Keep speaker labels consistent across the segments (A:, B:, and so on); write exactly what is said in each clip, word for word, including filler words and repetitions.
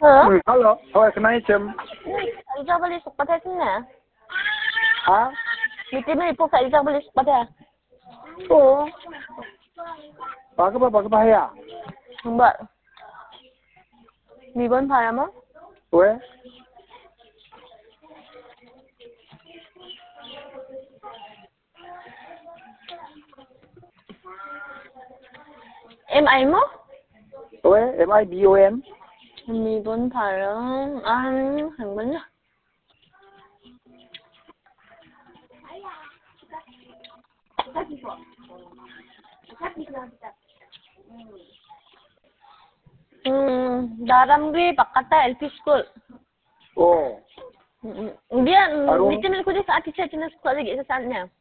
A: Hả?
B: Ừ, alo, thôi cái này chấm.
A: Ikaw balik sa patay na.
B: Hả?
A: Meeting mo po sa ikaw balik sa patay.
B: Ồ. Bà cái bà bà cái bà hay à?
A: Không vậy. Mì bốn phải không?
B: Ủa?
A: Em ai mo?
B: Ủa, em ai B O N?
A: Mì bốn phải không? Anh hàng bánh. Hmm, Daramri Pakata L P School.
B: Ồ.
A: Dia
B: Aru?
A: meeting ko din sa teacher sa school lagi sa saan niya.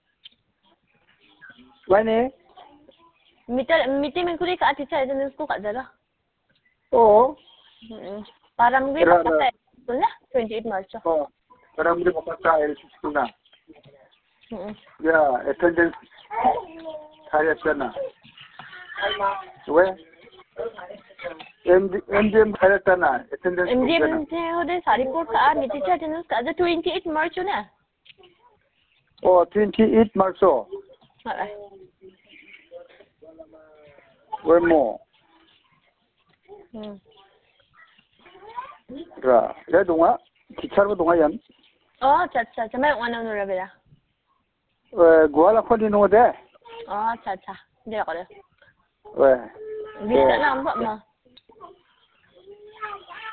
B: Vậy nè?
A: Meeting meeting ko din sa teacher sa school ka dala.
B: Ồ.
A: Daramri
B: Ra-
A: Pakata
B: ra.
A: School na twenty-eight March.
B: Ồ. Kadang dia pakata L P school na.
A: Hmm.
B: Ya, attendance saya sana. Ủa? M D M saya sana, attendance
A: M D
B: sana.
A: M ho din sa report ka ni teacher sa ka twenty-eight March na.
B: Oh, twenty-eight March oh.
A: Wala.
B: Where more?
A: Hmm.
B: Ra, ya dunga, teacher ko dunga yan.
A: Oh, cha cha cha may ano no rabela.
B: Eh, gua la ko di no de.
A: Oh, cha cha. Hindi ako de.
B: Eh.
A: Bisa na ang mo.